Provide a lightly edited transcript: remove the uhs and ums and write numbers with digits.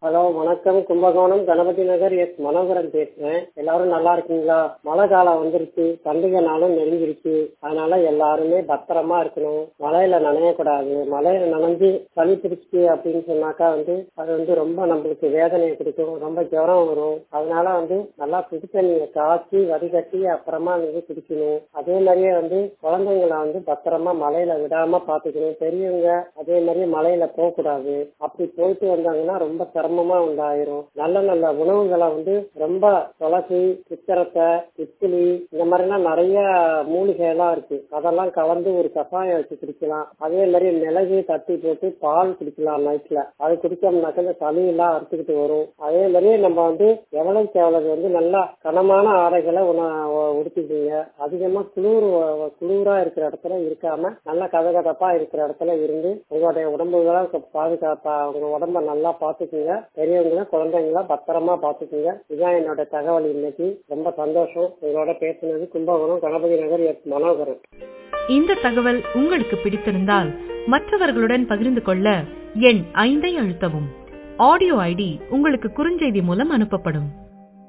Hello வணக்கம். Kumbakonam Ganapathi Nagar S Manoharan பேசுறேன். எல்லாரும் நல்லா இருக்கீங்களா? மழை காலம் வந்துருச்சு, பண்டிகை நாளும் நெருங்கிருச்சு. அதனால எல்லாருமே பத்திரமா இருக்கணும். மழையில நனையக்கூடாது. மழையில நனைஞ்சு சளி பிடிச்சு அப்படின்னு சொன்னாக்கா அது ரொம்ப நம்மளுக்கு வேதனையை கொடுக்கும், ரொம்ப ஜுரம் வரும். அதனால நல்லா சுடு தண்ணியை காய்ச்சி வடிகட்டி அப்புறமா குடிக்கணும். அதே மாதிரியே குழந்தைங்களை பத்திரமா மழையில விடாம பாத்துக்கணும். பெரியவங்க அதே மாதிரி மழையில போகக்கூடாது. அப்படி போயிட்டு வந்தாங்கன்னா ரொம்ப சிரமமா உண்டாயிரும். நல்ல நல்ல உணவுகளை ரொம்ப துளசி, சித்திரத்தை, இட்லி இந்த மாதிரிலாம் நிறைய மூலிகை எல்லாம் இருக்கு. அதெல்லாம் கலந்து ஒரு கஷாயம் வச்சு குடிக்கலாம். அதே மாதிரி மிளகு தட்டி போட்டு பால் குடிக்கலாம் நைட்ல. அது குடிச்சோம்னாக்க இந்த சளி எல்லாம் அறுத்துக்கிட்டு வரும். அதே மாதிரியே நம்ம எவ்வளவுக்கு எவ்வளவு நல்லா கனமான ஆடைகளை உடுத்திக்கீங்க. அதிகமா குளிரா இருக்கிற இடத்துல இருக்காம நல்லா கதகதப்பா இருக்கிற இடத்துல இருந்து உங்களுடைய உடம்புகளை பாதுகாப்பா உங்க உடம்ப நல்லா பாத்துக்குங்க. பெரியவங்கள குழந்தைங்கள பத்திரமா பாத்துக்குங்க. இதுதான் என்னோட தகவல். இன்னைக்கு ரொம்ப சந்தோஷம் உங்களோட பேசுனது. கும்பகோணம் கணபதி நகர் எஸ் மனோகரன். இந்த தகவல் உங்களுக்கு பிடித்திருந்தால் மற்றவர்களுடன் பகிர்ந்து கொள்ள எண் 5 அழுத்தவும். ஆடியோ ஐடி உங்களுக்கு குறுஞ்செய்தி மூலம் அனுப்பப்படும்.